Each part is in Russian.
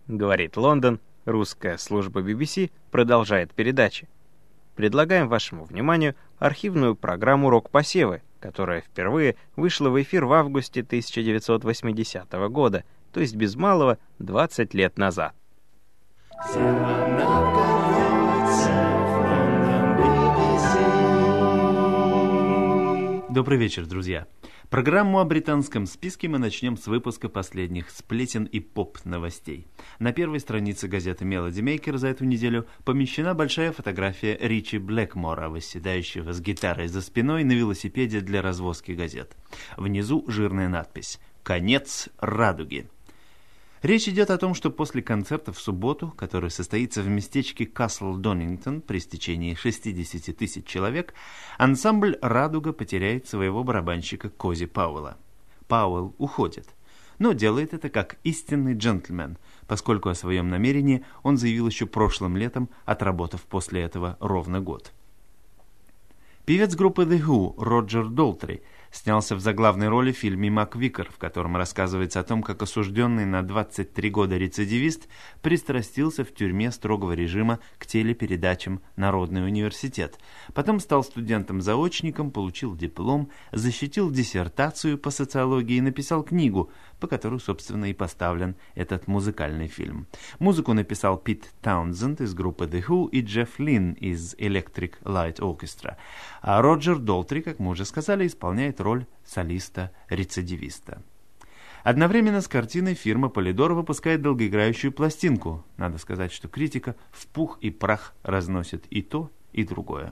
говорит Лондон, русская служба BBC продолжает передачи. Предлагаем вашему вниманию архивную программу «Рок-посевы», которая впервые вышла в эфир в августе 1980 года, то есть без малого 20 лет назад. Добрый вечер, друзья. Программу о британском списке мы начнем с выпуска последних сплетен и поп-новостей. На первой странице газеты Melody Maker за эту неделю помещена большая фотография Ричи Блэкмора, восседающего с гитарой за спиной на велосипеде для развозки газет. Внизу жирная надпись «Конец радуги». Речь идет о том, что после концерта в субботу, который состоится в местечке Касл Донингтон при стечении 60 тысяч человек, ансамбль «Радуга» потеряет своего барабанщика Кози Пауэлла. Пауэлл уходит, но делает это как истинный джентльмен, поскольку о своем намерении он заявил еще прошлым летом, отработав после этого ровно год. Певец группы The Who Роджер Долтри снялся в заглавной роли в фильме «МакВикар», в котором рассказывается о том, как осужденный на 23 года рецидивист пристрастился в тюрьме строгого режима к телепередачам «Народный университет». Потом стал студентом-заочником, получил диплом, защитил диссертацию по социологии и написал книгу, по которой, собственно, и поставлен этот музыкальный фильм. Музыку написал Пит Таунсенд из группы The Who и Джефф Линн из Electric Light Orchestra. А Роджер Долтри, как мы уже сказали, исполняет роль солиста-рецидивиста. Одновременно с картиной фирма Polydor выпускает долгоиграющую пластинку. Надо сказать, что критика в пух и прах разносит и то, и другое.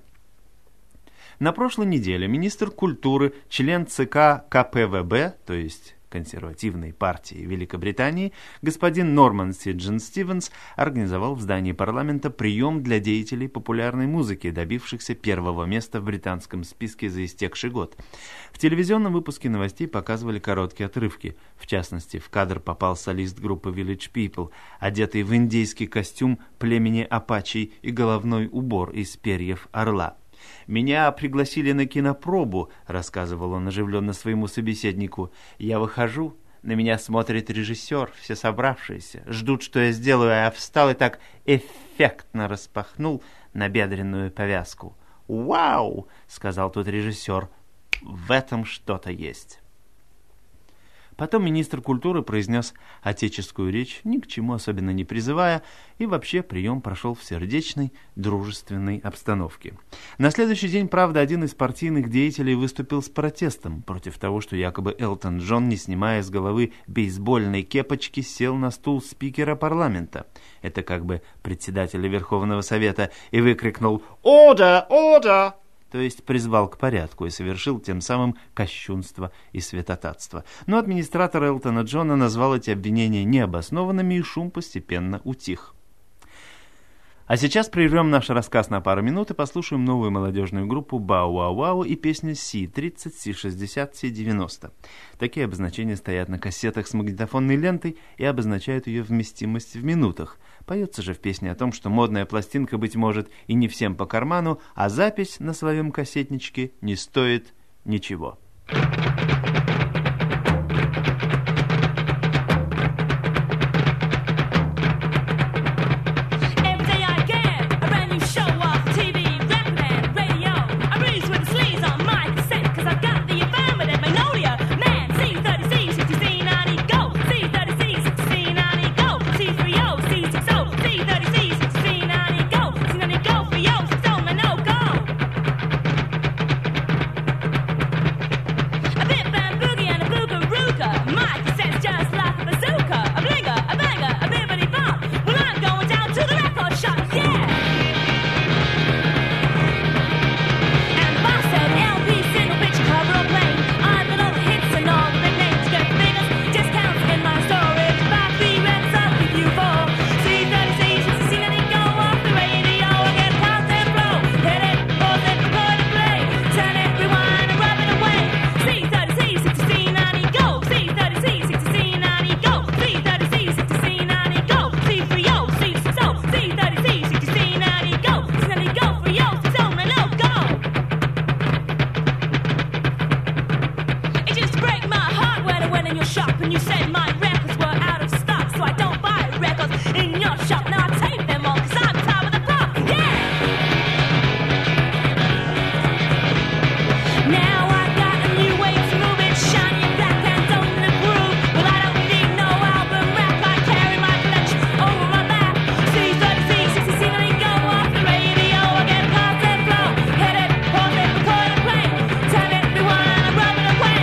На прошлой неделе министр культуры, член ЦК КПВБ, то есть консервативной партии Великобритании, господин Норман Сиджен Стивенс организовал в здании парламента прием для деятелей популярной музыки, добившихся первого места в британском списке за истекший год. В телевизионном выпуске новостей показывали короткие отрывки. В частности, в кадр попал солист группы Village People, одетый в индейский костюм племени апачей и головной убор из перьев орла. «Меня пригласили на кинопробу», — рассказывал он оживленно своему собеседнику. «Я выхожу, на меня смотрит режиссер, все собравшиеся, ждут, что я сделаю, а я встал и так эффектно распахнул набедренную повязку». «Вау!» — сказал тот режиссер. «В этом что-то есть». Потом министр культуры произнес отеческую речь, ни к чему особенно не призывая, и вообще прием прошел в сердечной, дружественной обстановке. На следующий день, правда, один из партийных деятелей выступил с протестом против того, что якобы Элтон Джон, не снимая с головы бейсбольной кепочки, сел на стул спикера парламента. Это как бы председателя Верховного Совета, и выкрикнул «Ордер! Ордер!», то есть призвал к порядку и совершил тем самым кощунство и святотатство. Но администратор Элтона Джона назвал эти обвинения необоснованными, и шум постепенно утих. А сейчас прервем наш рассказ на пару минут и послушаем новую молодежную группу Бау-Вау-Вау и песню C30, C60, C90. Такие обозначения стоят на кассетах с магнитофонной лентой и обозначают ее вместимость в минутах. Поется же в песне о том, что модная пластинка, быть может, и не всем по карману, а запись на своем кассетничке не стоит ничего. Bam, in your shop. Now I take them all 'cause I'm top of the pop. Yeah! Now I got a new way to move it. Shine your black hands on the groove. Well, I don't need no album rap. I carry my collection over my lap. C30C, 60C, let me go off the radio. I get a constant flow. Hit it, pause it, record and play. Tell it, rewind, I'm rubbing away.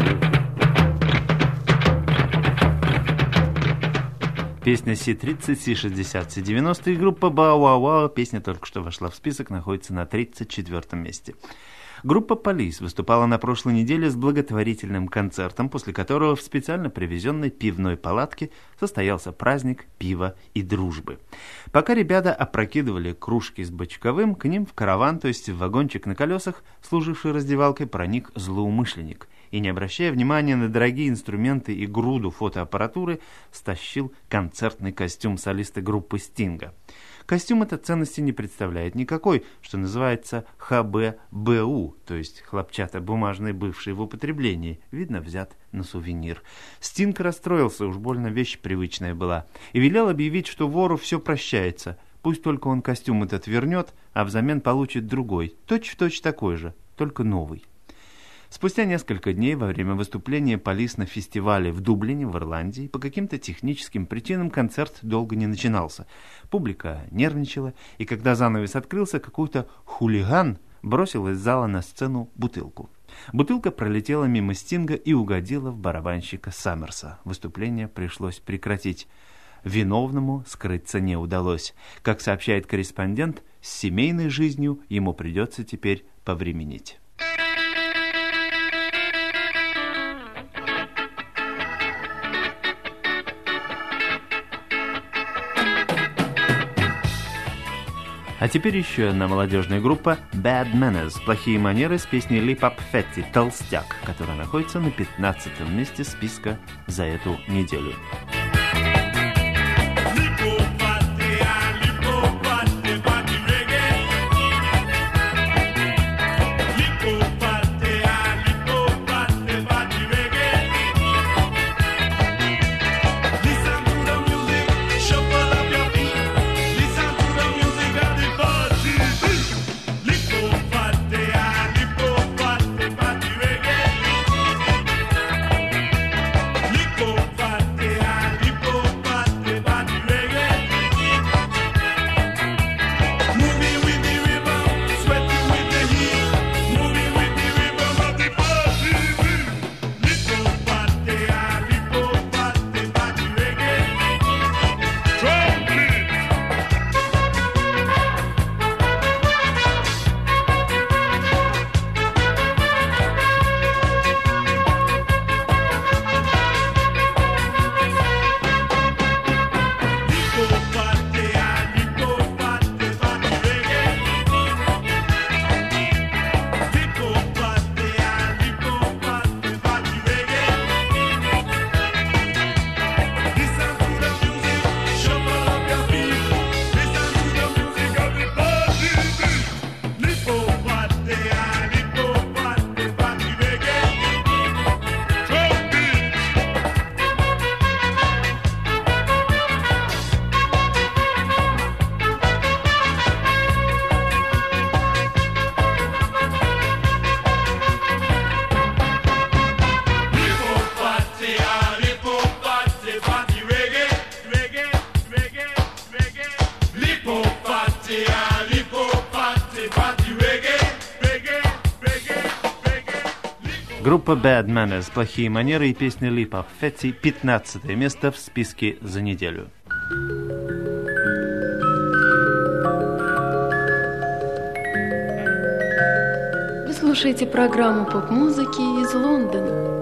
Песня C30, C60, C90 и группа Bow-Wow-Wow. Песня только что вошла в список, находится на 34-м месте. Группа Police выступала на прошлой неделе с благотворительным концертом, после которого в специально привезенной пивной палатке состоялся праздник пива и дружбы. Пока ребята опрокидывали кружки с бочковым, к ним в караван, то есть в вагончик на колесах, служивший раздевалкой, проник злоумышленник и, не обращая внимания на дорогие инструменты и груду фотоаппаратуры, стащил концертный костюм солиста группы Стинга. Костюм этот ценности не представляет никакой, что называется ХББУ, то есть хлопчатобумажный, бывший в употреблении, видно, взят на сувенир. Стинг расстроился, уж больно вещь привычная была, и велел объявить, что вору все прощается, пусть только он костюм этот вернет, а взамен получит другой, точь-в-точь такой же, только новый. Спустя несколько дней во время выступления Police на фестивале в Дублине, в Ирландии, по каким-то техническим причинам концерт долго не начинался. Публика нервничала, и когда занавес открылся, какой-то хулиган бросил из зала на сцену бутылку. Бутылка пролетела мимо Стинга и угодила в барабанщика Саммерса. Выступление пришлось прекратить. Виновному скрыться не удалось. Как сообщает корреспондент, с семейной жизнью ему придется теперь повременить. А теперь еще одна молодежная группа Bad Manners, плохие манеры, с песней Lip Up Fatty, Толстяк, которая находится на 15-м месте списка за эту неделю. Группа Bad Manners, плохие манеры и песня Lip Up Fatty, 15 место в списке за неделю. Вы слушаете программу поп-музыки из Лондона.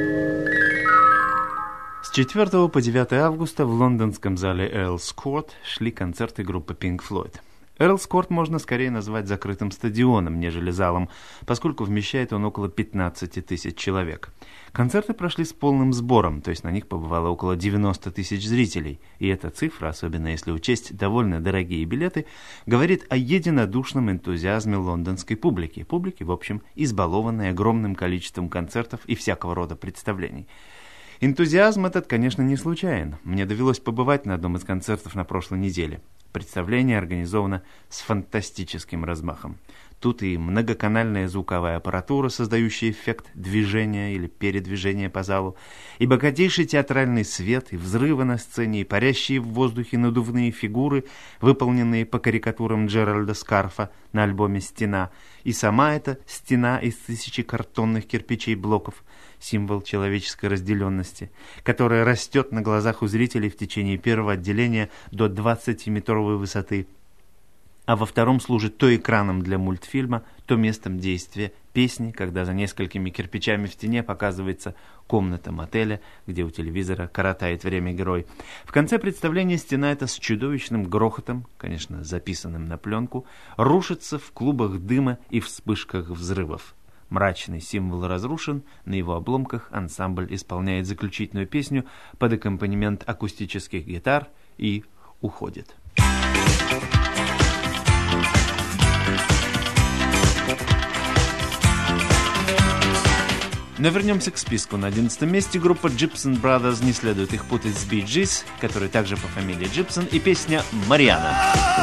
С 4 по 9 августа в лондонском зале Earl's Court шли концерты группы Pink Floyd. Earl's Court можно скорее назвать закрытым стадионом, нежели залом, поскольку вмещает он около 15 тысяч человек. Концерты прошли с полным сбором, то есть на них побывало около 90 тысяч зрителей, и эта цифра, особенно если учесть довольно дорогие билеты, говорит о единодушном энтузиазме лондонской публики, в общем, избалованной огромным количеством концертов и всякого рода представлений. Энтузиазм этот, конечно, не случайен. Мне довелось побывать на одном из концертов на прошлой неделе. Представление организовано с фантастическим размахом. Тут и многоканальная звуковая аппаратура, создающая эффект движения или передвижения по залу, и богатейший театральный свет, и взрывы на сцене, и парящие в воздухе надувные фигуры, выполненные по карикатурам Джеральда Скарфа на альбоме «Стена», и сама эта стена из 1000 картонных кирпичей блоков, символ человеческой разделенности, которая растет на глазах у зрителей в течение первого отделения до 20-метровой высоты, а во втором служит то экраном для мультфильма, то местом действия песни, когда за несколькими кирпичами в стене показывается комната мотеля, где у телевизора коротает время герой. В конце представления стена эта с чудовищным грохотом, конечно, записанным на пленку, рушится в клубах дыма и вспышках взрывов. Мрачный символ разрушен, на его обломках ансамбль исполняет заключительную песню под аккомпанемент акустических гитар и уходит. Но вернемся к списку. На 11 месте группа Gibson Brothers, не следует их путать с Bee Gees, которые также по фамилии Gibson, и песня «Мариана».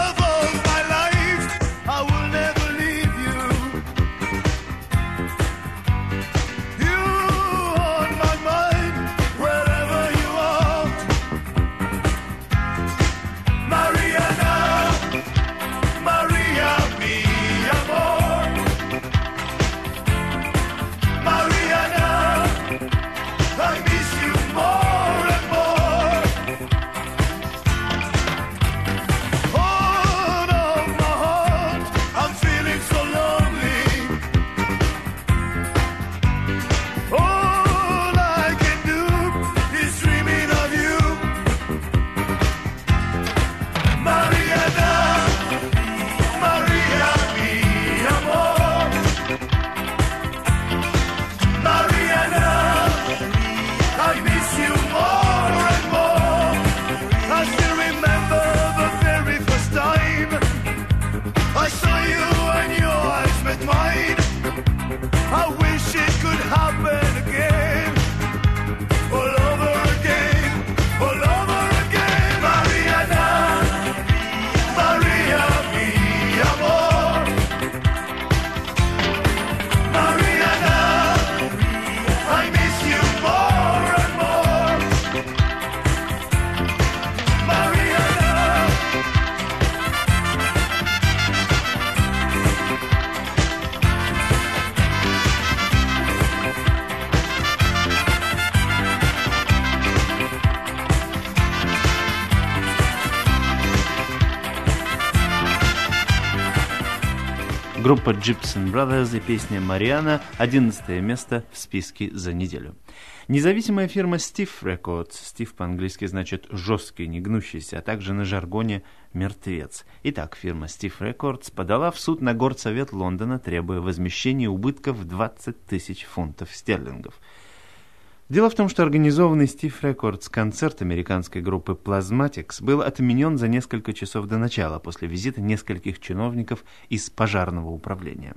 Группа Gibson Brothers и песня «Мариана» 11 место в списке за неделю. Независимая фирма Stiff Records, Stiff по-английски значит «жесткий, не гнущийся», а также на жаргоне «мертвец». Итак, фирма Stiff Records подала в суд на Горсовет Лондона, требуя возмещения убытков в 20 тысяч фунтов стерлингов. Дело в том, что организованный Stiff Records концерт американской группы Plasmatics был отменен за несколько часов до начала после визита нескольких чиновников из пожарного управления.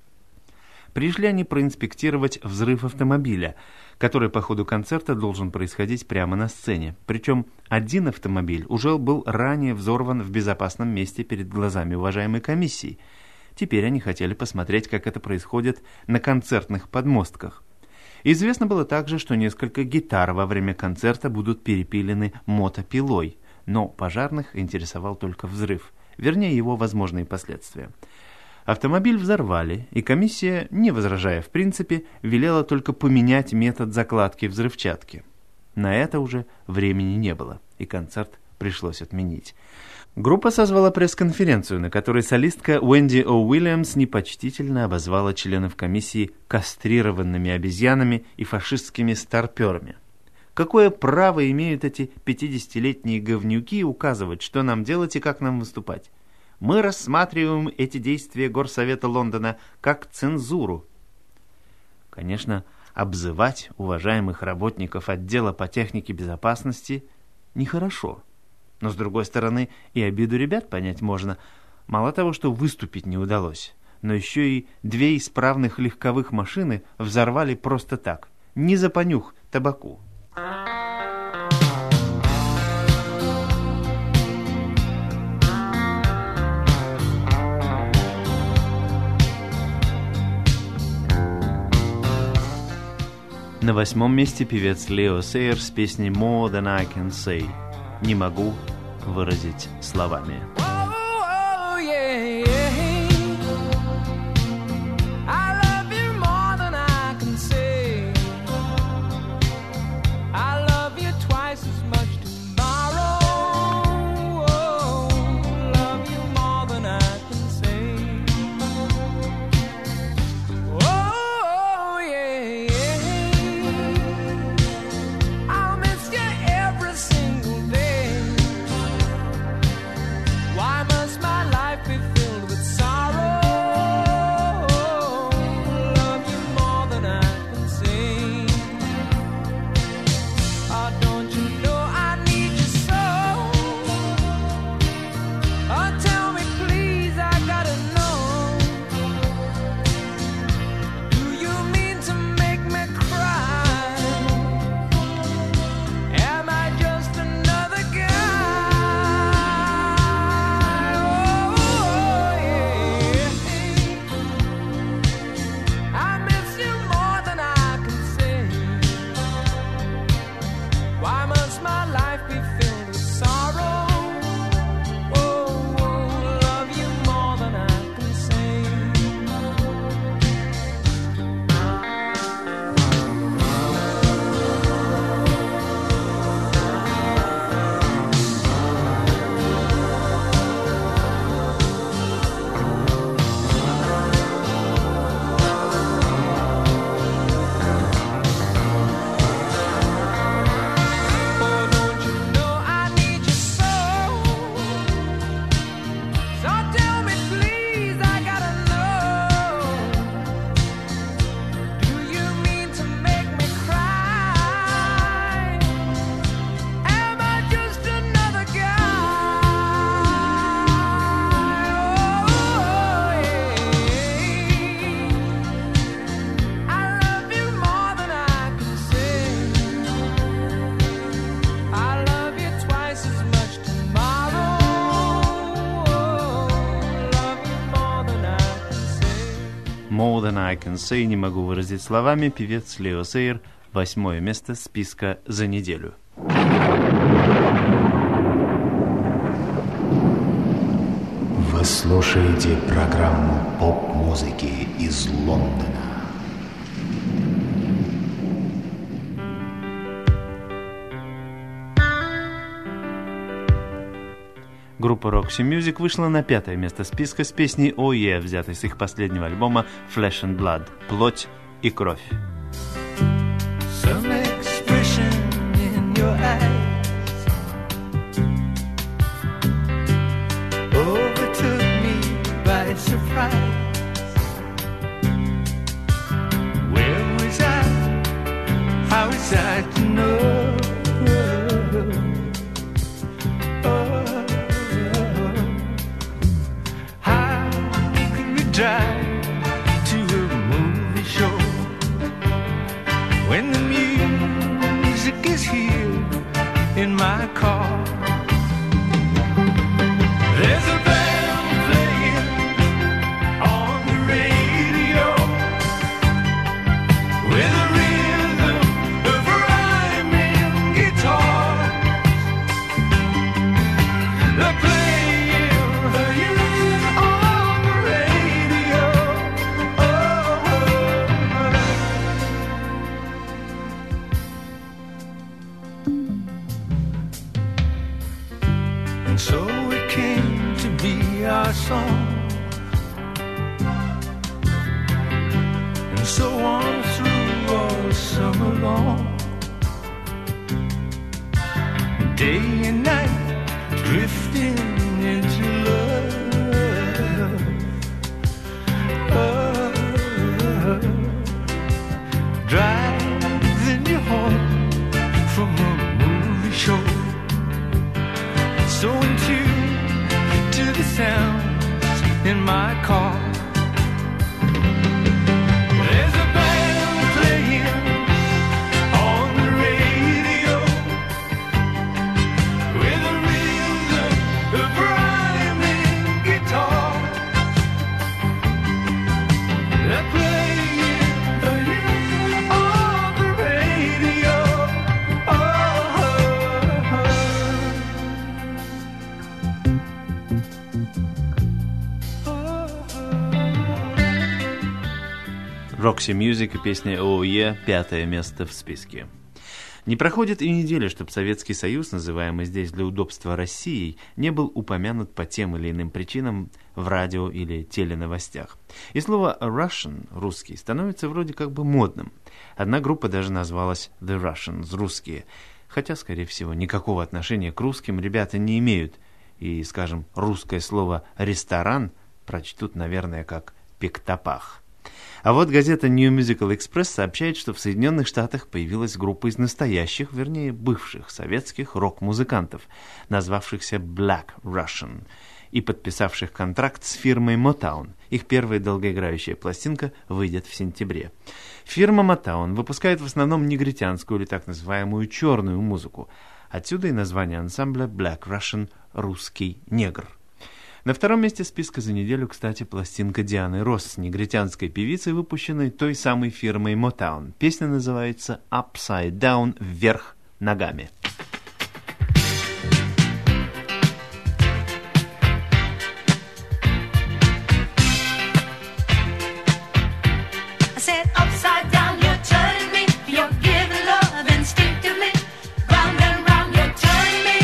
Пришли они проинспектировать взрыв автомобиля, который по ходу концерта должен происходить прямо на сцене. Причем один автомобиль уже был ранее взорван в безопасном месте перед глазами уважаемой комиссии. Теперь они хотели посмотреть, как это происходит на концертных подмостках. Известно было также, что несколько гитар во время концерта будут перепилены мотопилой, но пожарных интересовал только взрыв, вернее его возможные последствия. Автомобиль взорвали, и комиссия, не возражая в принципе, велела только поменять метод закладки взрывчатки. На это уже времени не было, и концерт пришлось отменить. Группа созвала пресс-конференцию, на которой солистка Уэнди О'Уильямс непочтительно обозвала членов комиссии кастрированными обезьянами и фашистскими старперами. Какое право имеют эти 50-летние говнюки указывать, что нам делать и как нам выступать? Мы рассматриваем эти действия Горсовета Лондона как цензуру. Конечно, обзывать уважаемых работников отдела по технике безопасности нехорошо. Но, с другой стороны, и обиду ребят понять можно. Мало того, что выступить не удалось, но еще и 2 исправных легковых машины взорвали просто так, не за понюх табаку. На 8-м месте певец Лео Сейер с песней «More Than I Can Say» – «Не могу выразить словами». «More Than I Can Say» не могу выразить словами. Певец Лео Сейер. 8-е место списка за неделю. Вы слушаете программу поп-музыки из Лондона. Группа Roxy Music вышла на 5-е место списка с песней «Oh Yeah», взятой с их последнего альбома «Flesh and Blood» – «Плоть и кровь». Some expression in your eyes overtook me by surprise. Where was I? How was I to know? Drive to a movie show when the music is here in my car. There's a band playing on the radio with a rhythm of rhyming guitar. They're playing on the radio. And so it came to be our song, and so on through all summer long, day and night drifting into love. Driving you home from a movie show, so in tune to the sounds in my car. There's a band playing on the radio with a rhythm of rhyming guitar. They're playing on the radio. Roxy Music и песня «ООЕ» 5-е место в списке. Не проходит и недели, чтобы Советский Союз, называемый здесь для удобства Россией, не был упомянут по тем или иным причинам в радио или теленовостях. И слово «Russian» — «русский» становится вроде как бы модным. Одна группа даже назвалась «The Russians» — «русские», хотя, скорее всего, никакого отношения к русским ребята не имеют, и, скажем, русское слово «ресторан» прочтут, наверное, как «пиктопах». А вот газета New Musical Express сообщает, что в Соединенных Штатах появилась группа из настоящих, вернее, бывших советских рок-музыкантов, назвавшихся Black Russian, и подписавших контракт с фирмой Motown. Их первая долгоиграющая пластинка выйдет в сентябре. Фирма Motown выпускает в основном негритянскую или так называемую черную музыку. Отсюда и название ансамбля Black Russian — «русский негр». На втором месте списка за неделю, кстати, пластинка Дианы Росс, негритянской певицей, выпущенной той самой фирмой Motown. Песня называется «Upside Down» — «Вверх ногами». I said upside down, you're turning me. You're giving love instinctively. Round and round, you're turning me.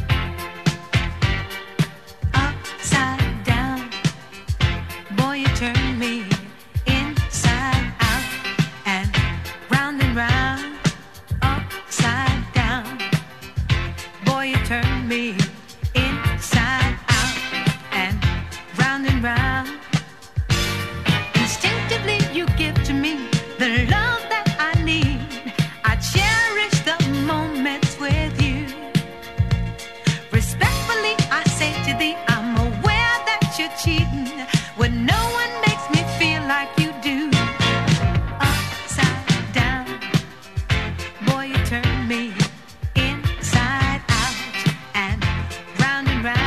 Upside down, boy, you turn me inside out and round and round. Upside down, boy, you turn me inside out and round. Instinctively you give to me the love that I need. I cherish the moments with you. Respectfully I say to thee, I'm aware that you're cheating when no one makes me feel like you do. Upside down, boy, you turn me inside out and round.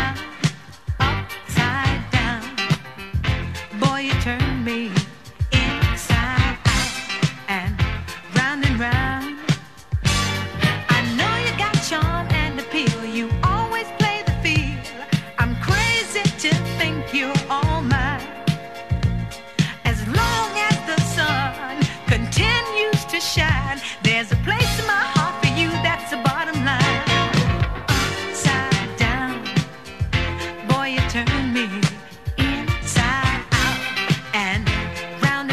Upside down, boy, you turn me inside out and round. I know you got charm and appeal. You always play the field. I'm crazy to think you're all mine. As long as the sun continues to shine, there's a place in my heart for you. That's the bottom line. Upside down, boy, you turn me inside out and round.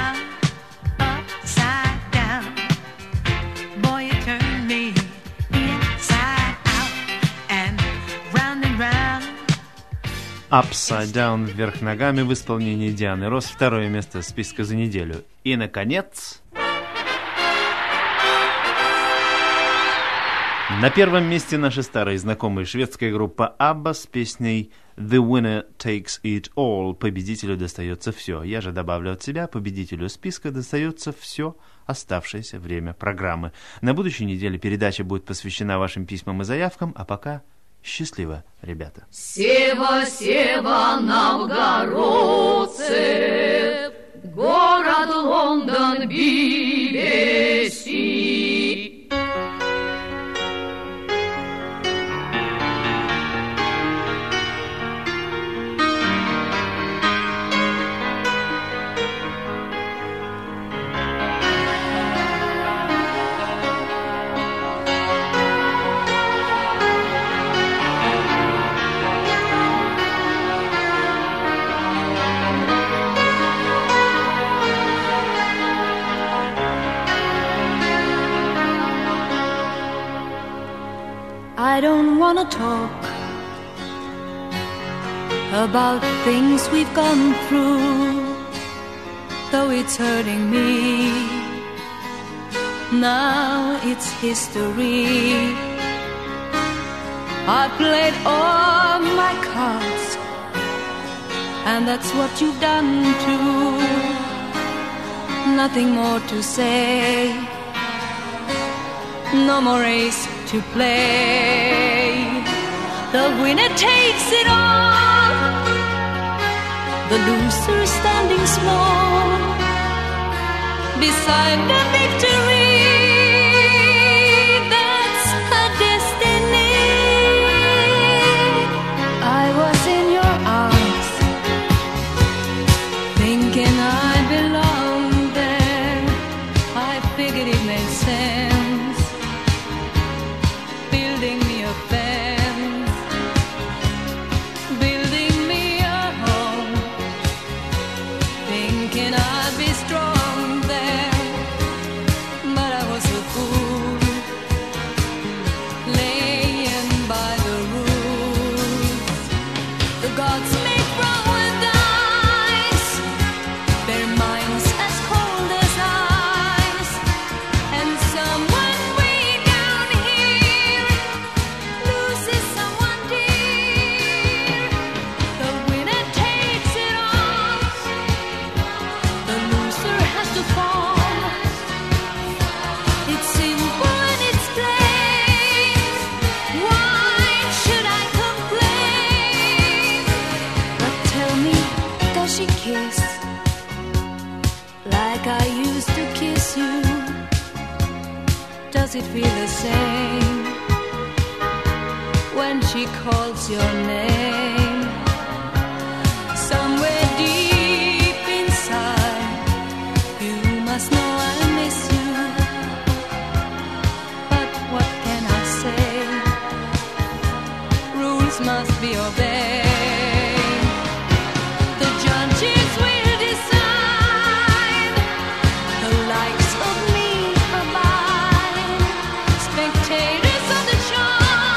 Upside down, boy, you turn me inside out and round. «Upside Down» — «Вверх ногами» в исполнении Дианы Росс, второе место списка за неделю. И, наконец, на первом месте наша старая знакомая шведская группа ABBA с песней «The winner takes it all» — «Победителю достается все». Я же добавлю от себя: победителю списка достается все оставшееся время программы. На будущей неделе передача будет посвящена вашим письмам и заявкам, а пока счастливо, ребята. Сева, Сева, новгородцы, город Лондон, BBC. I don't wanna talk about things we've gone through, though it's hurting me. Now it's history. I played all my cards, and that's what you've done too. Nothing more to say, no more race to play. The winner takes it all, the loser standing small beside the victory. That's her destiny. I was in your arms, thinking I belonged there. Does it feel the same when she calls your name? Somewhere deep inside, you must know I miss you. But what can I say? Rules must be obeyed. The judges will decide the likes of me or mine. Spectators of the show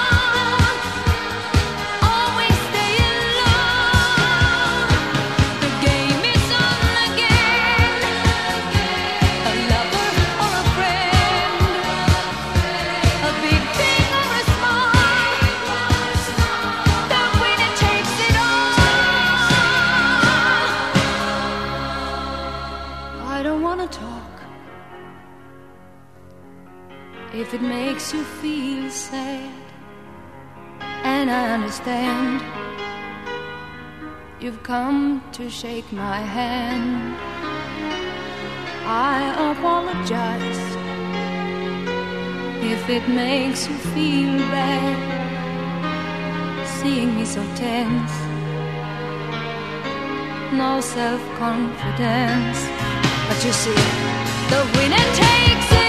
always stay alone. The game is on again. A lover or a friend, a big thing or a small, the winner takes it all. I don't wanna talk if it makes you feel sad, and I understand you've come to shake my hand. I apologize if it makes you feel bad, seeing me so tense, no self-confidence. But you see, the winner takes it